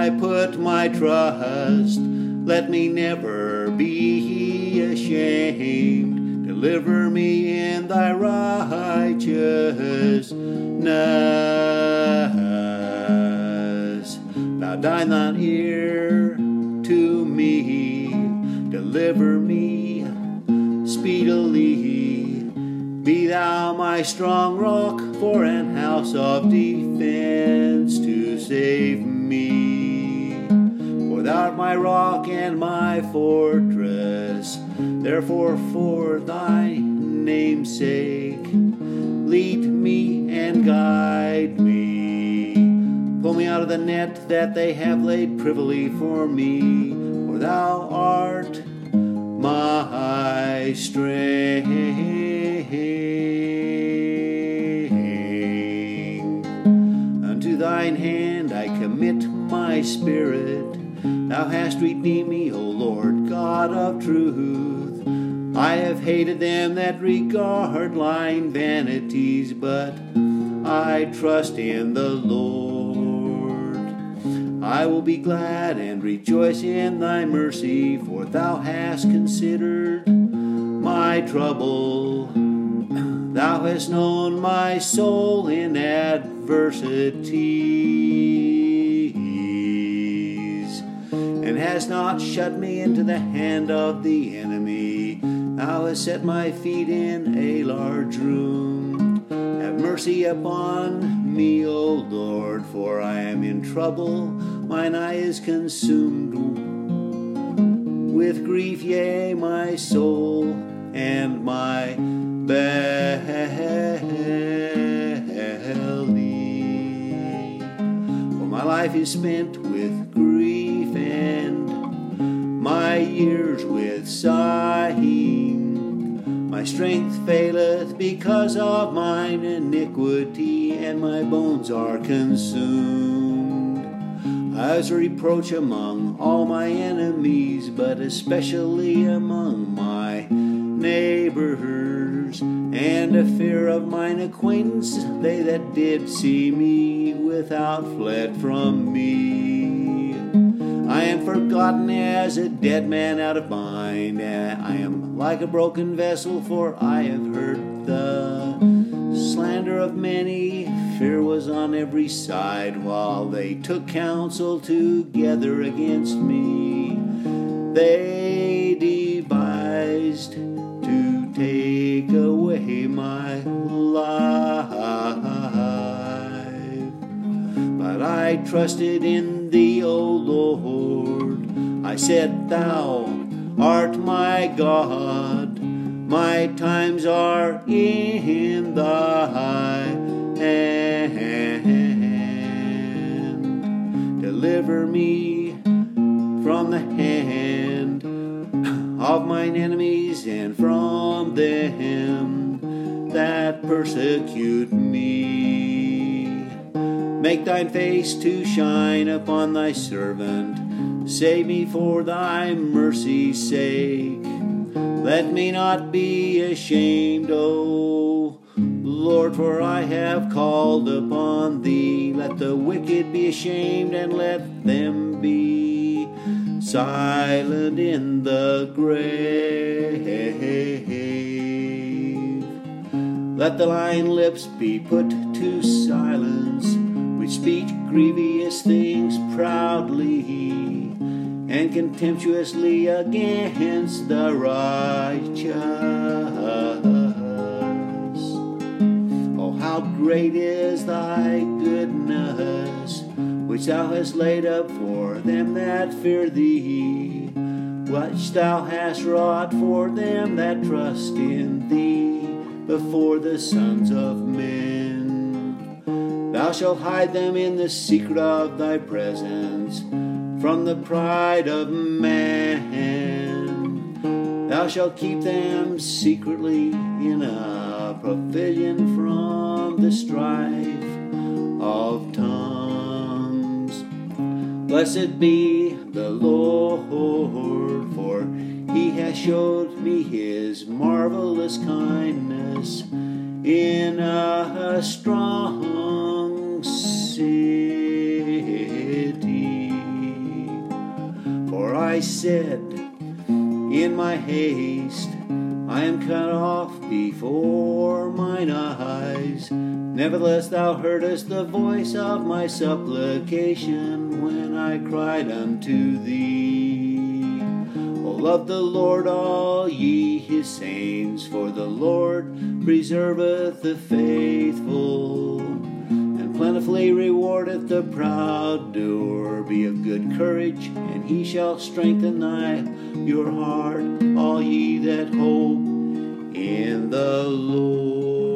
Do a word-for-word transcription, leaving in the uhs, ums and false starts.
I put my trust. Let me never be ashamed. Deliver me in thy righteousness. Now thine thine ear to me. Deliver me speedily. Be thou my strong rock for an house of defense to save me. For thou art my rock and my fortress. Therefore for thy name's sake, lead me and guide me. Pull me out of the net that they have laid privily for me. For thou art my strength. Unto thine hand I commit my spirit. Thou hast redeemed me, O Lord God of truth. I have hated them that regard lying vanities, but I trust in the Lord. I will be glad and rejoice in thy mercy, for thou hast considered my trouble. Thou hast known my soul in adversities, and hast not shut me into the hand of the enemy. Thou hast set my feet in a large room. Have mercy upon me, O Lord, for I am in trouble. Mine eye is consumed with grief, yea, my soul and my belly. For my life is spent with grief, and my years with sighing. My strength faileth because of mine iniquity, and my bones are consumed. I was a reproach among all my enemies, but especially among my neighbors, and a fear of mine acquaintance. They that did see me without fled from me. I am forgotten as a dead man out of mind. I am like a broken vessel, for I have heard the slander of many. Fear was on every side, while they took counsel together against me. They devised to take away my life, but I trusted in thee, O Lord. I said, thou art my God. My times are in thy hand. Deliver me from the hand of mine enemies, and from them that persecute me. Make thine face to shine upon thy servant. Save me for thy mercy's sake. Let me not be ashamed, O Lord, for I have called upon thee. Let the wicked be ashamed, and let them be silent in the grave. Let the lying lips be put to silence, which speak grievous things proudly and contemptuously against the righteous. Oh, how great is thy goodness, which thou hast laid up for them that fear thee, which thou hast wrought for them that trust in thee before the sons of men. Thou shalt hide them in the secret of thy presence from the pride of man. Thou shalt keep them secretly in a pavilion from the strife of tongues. Blessed be the Lord, for he has showed me his marvelous kindness in a strong city. I said in my haste, I am cut off before mine eyes. Nevertheless thou heardest the voice of my supplication when I cried unto thee. O love the Lord, all ye his saints, for the Lord preserveth the faithful, and plentifully rewardeth the proud doer. Be of good courage, and he shall strengthen thy your heart, all ye that hope in the Lord.